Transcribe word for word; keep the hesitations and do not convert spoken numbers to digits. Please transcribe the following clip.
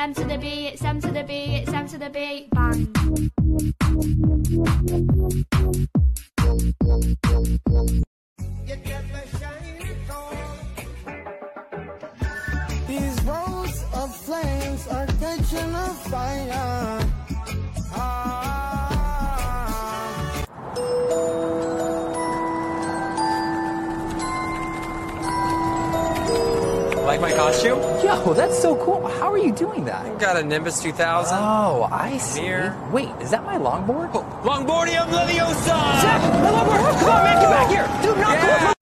M to the B, it's M to the B, it's M to the B, bang. These rows of flames are catching a fire. Ah. Like my costume? Yo, that's so cool. How are you doing that? Got a Nimbus two thousand. Oh, I see. Mirror. Wait, is that my longboard? Oh, Longboardium Leviosa! Zach, my longboard! Come on, man, get back here! Dude, not Yeah. cool.